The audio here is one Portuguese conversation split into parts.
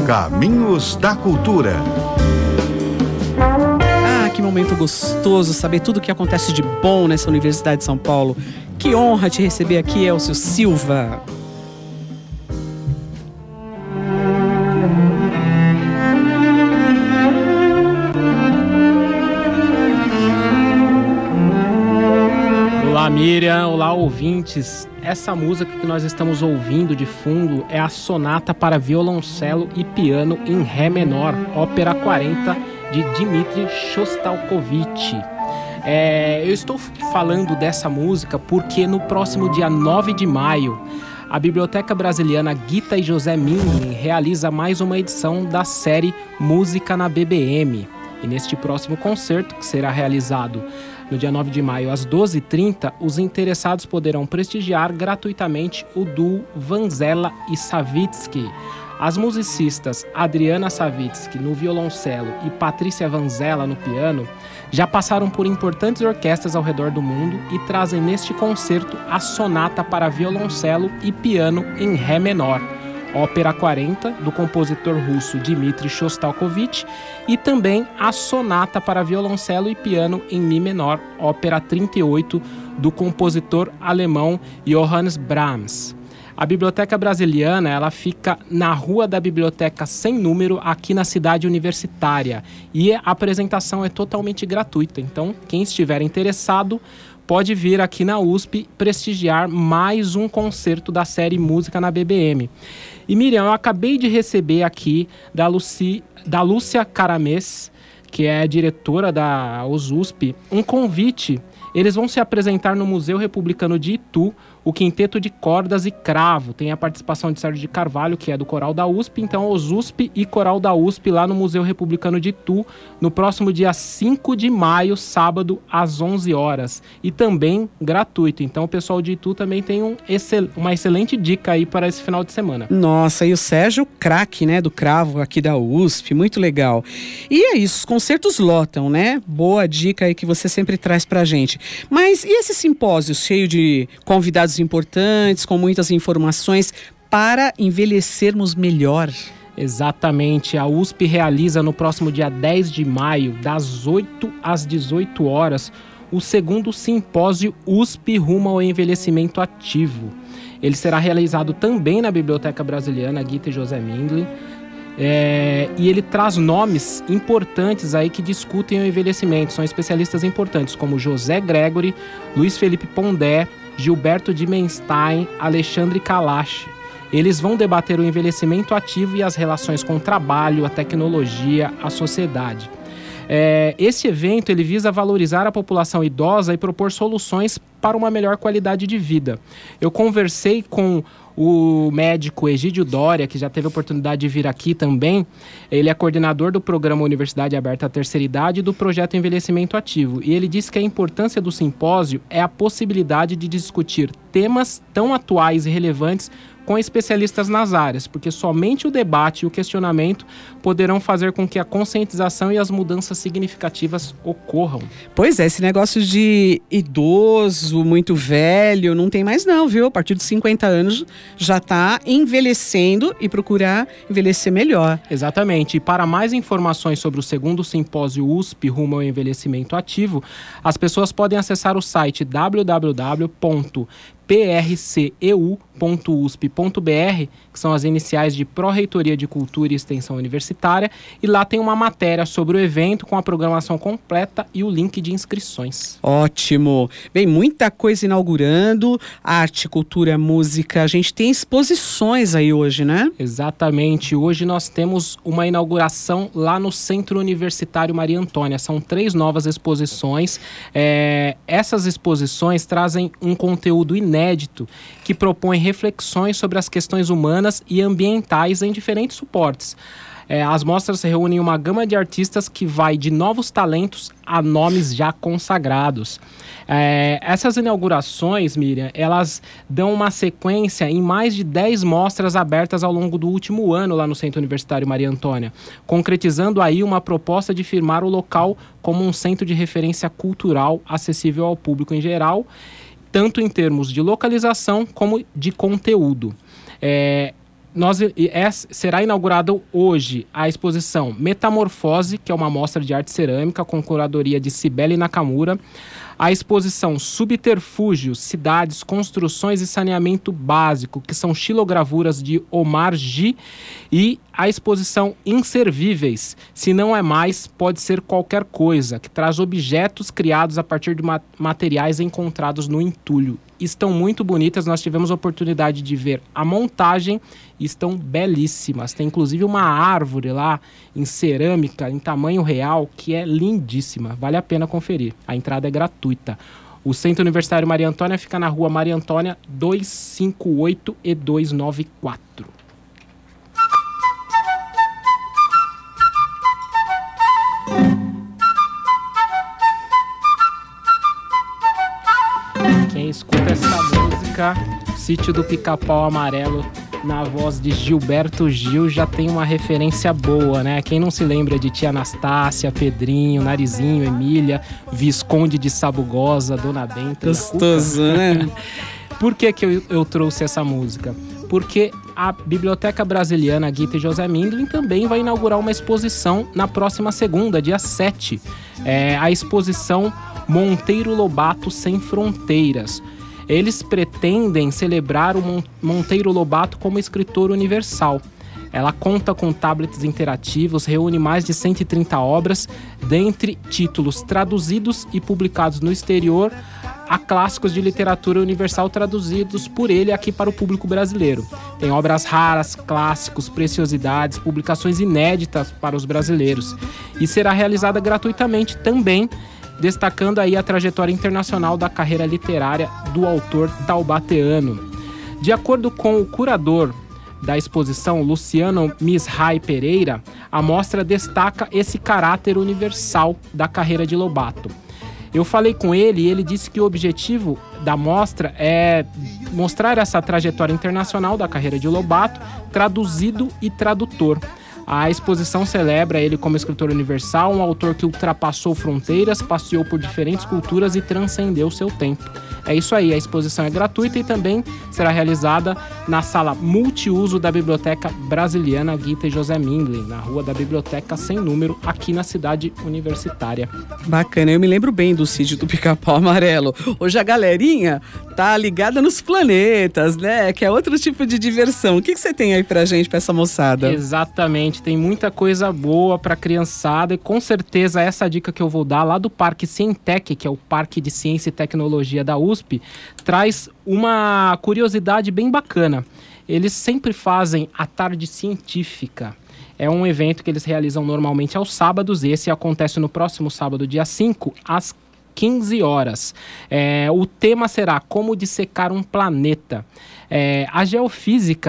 Caminhos da Cultura. Que momento gostoso saber tudo o que acontece de bom nessa Universidade de São Paulo. Que honra te receber aqui, Elcio Silva. Olá, Miriam. Olá, ouvintes. Essa música que nós estamos ouvindo de fundo é a Sonata para Violoncelo e Piano em Ré menor, Ópera 40, de Dmitri Shostakovich. Eu estou falando dessa música porque no próximo dia 9 de maio, a Biblioteca Brasiliana Gita e José Mindlin realiza mais uma edição da série Música na BBM. E neste próximo concerto, que será realizado no dia 9 de maio às 12h30, os interessados poderão prestigiar gratuitamente o duo Vanzella e Savitsky. As musicistas Adriana Savitsky no violoncelo e Patrícia Vanzella no piano já passaram por importantes orquestras ao redor do mundo e trazem neste concerto a Sonata para Violoncelo e Piano em Ré menor, Ópera 40, do compositor russo Dmitri Shostakovich, e também a Sonata para Violoncelo e Piano em Mi menor, Ópera 38, do compositor alemão Johannes Brahms. A Biblioteca Brasiliana, ela fica na Rua da Biblioteca Sem Número, aqui na cidade universitária. E a apresentação é totalmente gratuita. Então, quem estiver interessado pode vir aqui na USP prestigiar mais um concerto da série Música na BBM. E Miriam, eu acabei de receber aqui da Lúcia Caramês, que é diretora da USP, um convite. Eles vão se apresentar no Museu Republicano de Itu, o Quinteto de Cordas e Cravo. Tem a participação de Sérgio de Carvalho, que é do Coral da USP. Então, os USP e Coral da USP lá no Museu Republicano de Itu, no próximo dia 5 de maio, sábado, às 11 horas. E também gratuito. Então, o pessoal de Itu também tem uma excelente dica aí para esse final de semana. Nossa, e o Sérgio, craque, né, do Cravo aqui da USP, muito legal. E é isso, os concertos lotam, né? Boa dica aí que você sempre traz pra gente. Mas e esse simpósio cheio de convidados importantes, com muitas informações para envelhecermos melhor? Exatamente, a USP realiza no próximo dia 10 de maio, das 8 às 18 horas, o segundo simpósio USP rumo ao envelhecimento ativo. Ele será realizado também na Biblioteca Brasiliana Gita e José Mindlin. E ele traz nomes importantes aí que discutem o envelhecimento. São especialistas importantes como José Gregory, Luiz Felipe Pondé, Gilberto Dimenstein, Alexandre Kalash. Eles vão debater o envelhecimento ativo e as relações com o trabalho, a tecnologia, a sociedade. Esse evento ele visa valorizar a população idosa e propor soluções para uma melhor qualidade de vida. Eu conversei com o médico Egídio Doria, que já teve a oportunidade de vir aqui também. Ele é coordenador do programa Universidade Aberta à Terceira Idade e do projeto Envelhecimento Ativo. E ele disse que a importância do simpósio é a possibilidade de discutir temas tão atuais e relevantes com especialistas nas áreas, porque somente o debate e o questionamento poderão fazer com que a conscientização e as mudanças significativas ocorram. Pois é, esse negócio de idoso, muito velho, não tem mais não, viu? A partir dos 50 anos já está envelhecendo e procurar envelhecer melhor. Exatamente. E para mais informações sobre o segundo simpósio USP rumo ao envelhecimento ativo, as pessoas podem acessar o site www.prceu.usp.br, que são as iniciais de Pró-Reitoria de Cultura e Extensão Universitária, e lá tem uma matéria sobre o evento com a programação completa e o link de inscrições. Ótimo! Bem, muita coisa inaugurando, arte, cultura, música, a gente tem exposições aí hoje, né? Exatamente, hoje nós temos uma inauguração lá no Centro Universitário Maria Antônia, são 3 novas exposições. Essas exposições trazem um conteúdo inédito que propõe reflexões sobre as questões humanas e ambientais em diferentes suportes. As mostras reúnem uma gama de artistas que vai de novos talentos a nomes já consagrados. Essas inaugurações, Miriam, elas dão uma sequência em mais de 10 mostras abertas ao longo do último ano lá no Centro Universitário Maria Antônia, concretizando aí uma proposta de firmar o local como um centro de referência cultural acessível ao público em geral, tanto em termos de localização como de conteúdo. será inaugurada hoje a exposição Metamorfose, que é uma mostra de arte cerâmica com curadoria de Cibele Nakamura, a exposição Subterfúgios, Cidades, Construções e Saneamento Básico, que são xilogravuras de Omar G, e a exposição Inservíveis, Se Não É Mais, Pode Ser Qualquer Coisa, que traz objetos criados a partir de materiais encontrados no entulho. Estão muito bonitas, nós tivemos a oportunidade de ver a montagem e estão belíssimas. Tem inclusive uma árvore lá em cerâmica, em tamanho real, que é lindíssima. Vale a pena conferir. A entrada é gratuita. O Centro Universitário Maria Antônia fica na rua Maria Antônia 258 e 294. Quem escuta essa música, Sítio do Pica-Pau Amarelo, na voz de Gilberto Gil, já tem uma referência boa, né? Quem não se lembra de Tia Anastácia, Pedrinho, Narizinho, Emília, Visconde de Sabugosa, Dona Benta. Gostoso, né? Por que eu trouxe essa música? Porque a Biblioteca Brasiliana Guita e José Mindlin também vai inaugurar uma exposição na próxima segunda, dia 7. A exposição Monteiro Lobato Sem Fronteiras. Eles pretendem celebrar o Monteiro Lobato como escritor universal. Ela conta com tablets interativos, reúne mais de 130 obras, dentre títulos traduzidos e publicados no exterior, a clássicos de literatura universal traduzidos por ele aqui para o público brasileiro. Tem obras raras, clássicos, preciosidades, publicações inéditas para os brasileiros. E será realizada gratuitamente também, destacando aí a trajetória internacional da carreira literária do autor taubateano. De acordo com o curador da exposição, Luciano Misrai Pereira, a mostra destaca esse caráter universal da carreira de Lobato. Eu falei com ele e ele disse que o objetivo da mostra é mostrar essa trajetória internacional da carreira de Lobato, traduzido e tradutor. A exposição celebra ele como escritor universal, um autor que ultrapassou fronteiras, passeou por diferentes culturas e transcendeu seu tempo. É isso aí, a exposição é gratuita e também será realizada na sala multiuso da Biblioteca Brasiliana Guita e José Mindlin, na Rua da Biblioteca Sem Número, aqui na cidade universitária. Bacana, eu me lembro bem do Sítio do Pica-Pau Amarelo. Hoje a galerinha tá ligada nos planetas, né? Que é outro tipo de diversão. O que você tem aí pra gente, pra essa moçada? Exatamente, tem muita coisa boa pra criançada e com certeza essa dica que eu vou dar lá do Parque Cientec, que é o Parque de Ciência e Tecnologia da USP, traz uma curiosidade bem bacana. Eles sempre fazem a tarde científica. É um evento que eles realizam normalmente aos sábados. Esse acontece no próximo sábado, dia 5, às 15 horas. O tema será Como Dissecar um Planeta. A geofísica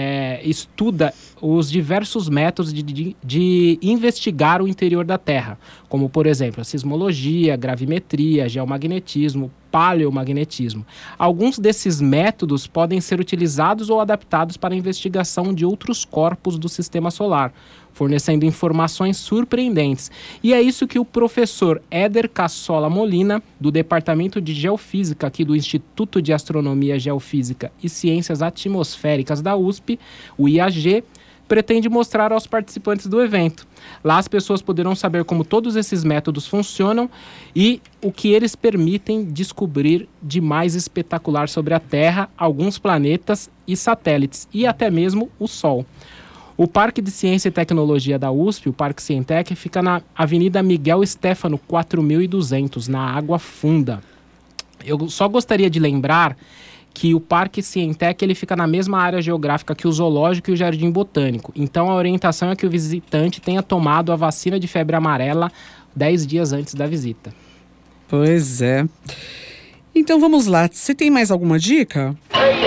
estuda os diversos métodos de investigar o interior da Terra, como, por exemplo, a sismologia, gravimetria, geomagnetismo, paleomagnetismo. Alguns desses métodos podem ser utilizados ou adaptados para a investigação de outros corpos do sistema solar, fornecendo informações surpreendentes. E é isso que o professor Éder Cassola Molina, do Departamento de Geofísica aqui do Instituto de Astronomia, Geofísica e Ciências Atmosféricas da USP, o IAG, pretende mostrar aos participantes do evento. Lá as pessoas poderão saber como todos esses métodos funcionam e o que eles permitem descobrir de mais espetacular sobre a Terra, alguns planetas e satélites, e até mesmo o Sol. O Parque de Ciência e Tecnologia da USP, o Parque Cientec, fica na Avenida Miguel Stéfano, 4200, na Água Funda. Eu só gostaria de lembrar que o Parque Cientec ele fica na mesma área geográfica que o Zoológico e o Jardim Botânico. Então a orientação é que o visitante tenha tomado a vacina de febre amarela 10 dias antes da visita. Pois é. Então vamos lá. Você tem mais alguma dica?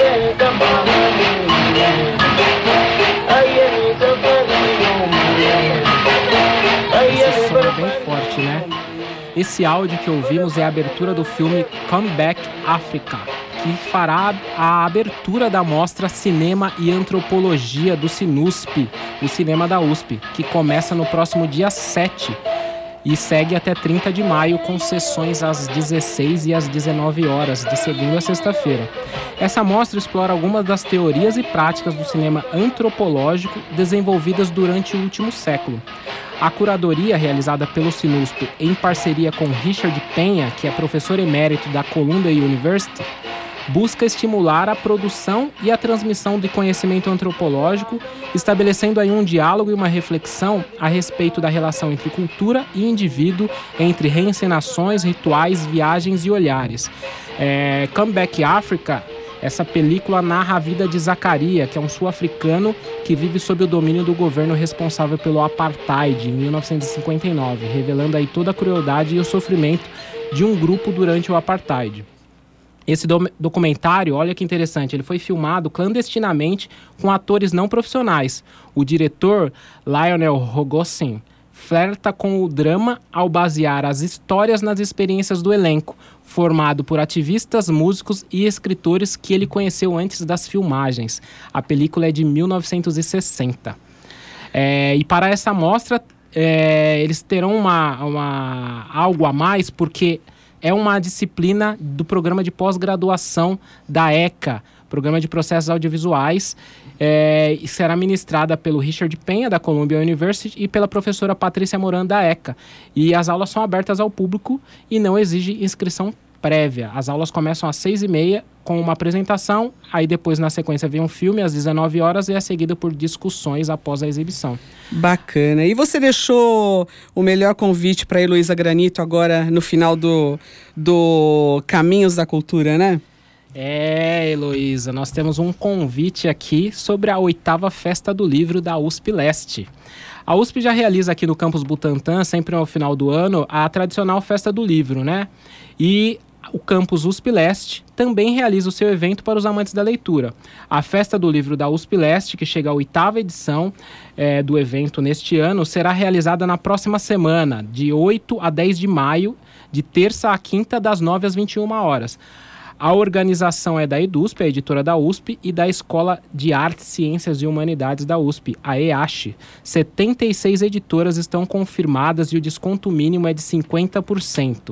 Esse som é bem forte, né? Esse áudio que ouvimos é a abertura do filme Come Back Africa, que fará a abertura da mostra Cinema e Antropologia do Sinusp, o cinema da USP, que começa no próximo dia 7. e segue até 30 de maio com sessões às 16 e às 19 horas, de segunda a sexta-feira. Essa mostra explora algumas das teorias e práticas do cinema antropológico desenvolvidas durante o último século. A curadoria, realizada pelo Sinusp em parceria com Richard Penha, que é professor emérito da Columbia University, busca estimular a produção e a transmissão de conhecimento antropológico, estabelecendo aí um diálogo e uma reflexão a respeito da relação entre cultura e indivíduo, entre reencenações, rituais, viagens e olhares. Come Back Africa, essa película narra a vida de Zacaria, que é um sul-africano que vive sob o domínio do governo responsável pelo apartheid em 1959, revelando aí toda a crueldade e o sofrimento de um grupo durante o apartheid. Esse documentário, olha que interessante, ele foi filmado clandestinamente com atores não profissionais. O diretor, Lionel Rogosin, flerta com o drama ao basear as histórias nas experiências do elenco, formado por ativistas, músicos e escritores que ele conheceu antes das filmagens. A película é de 1960. E para essa mostra, eles terão algo a mais, porque é uma disciplina do programa de pós-graduação da ECA, Programa de Processos Audiovisuais, e será ministrada pelo Richard Penha, da Columbia University, e pela professora Patrícia Moran, da ECA. E as aulas são abertas ao público e não exige inscrição prévia. As aulas começam às 6h30 com uma apresentação, aí depois na sequência vem um filme às 19 horas e é seguido por discussões após a exibição. Bacana. E você deixou o melhor convite para a Heloísa Granito agora no final do Caminhos da Cultura, né? Heloísa, nós temos um convite aqui sobre a 8ª Festa do Livro da USP Leste. A USP já realiza aqui no Campus Butantã, sempre ao final do ano, a tradicional Festa do Livro, né? E o Campus USP Leste também realiza o seu evento para os amantes da leitura. A Festa do Livro da USP Leste, que chega à 8ª edição do evento neste ano, será realizada na próxima semana, de 8 a 10 de maio, de terça a quinta, das 9 às 21 horas. A organização é da EDUSP, a editora da USP, e da Escola de Artes, Ciências e Humanidades da USP, a EASH. 76 editoras estão confirmadas e o desconto mínimo é de 50%.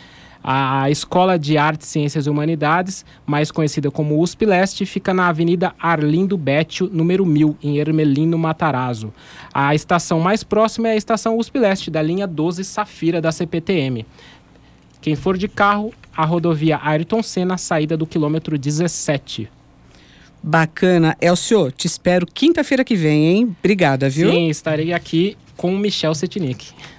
A Escola de Artes, Ciências e Humanidades, mais conhecida como USP Leste, fica na Avenida Arlindo Bétio, número 1000, em Ermelino, Matarazzo. A estação mais próxima é a estação USP Leste, da linha 12 Safira da CPTM. Quem for de carro, a rodovia Ayrton Senna, saída do quilômetro 17. Bacana. Elcio, te espero quinta-feira que vem, hein? Obrigada, viu? Sim, estarei aqui com o Michel Setinic.